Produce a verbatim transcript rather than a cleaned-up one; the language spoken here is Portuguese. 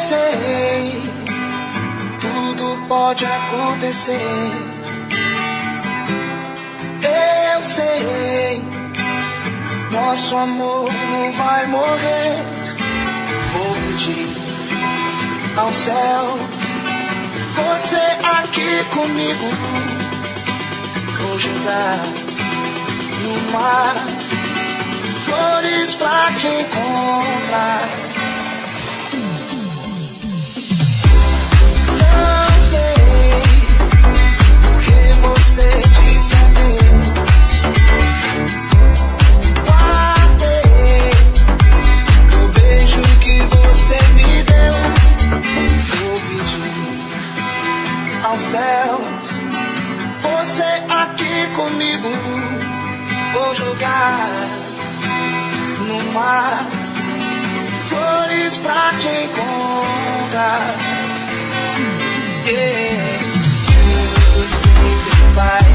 sei, tudo pode acontecer. Eu sei, nosso amor não vai morrer. Vou pedir ao céu, você aqui comigo. Vou jogar no mar flores pra te encontrar. Não sei o que você disse a Deus. Guardei o beijo que você me deu. Vou pedir aos céus, você aqui comigo. Vou jogar no mar flores pra te encontrar. Yeah. Eu sei que vai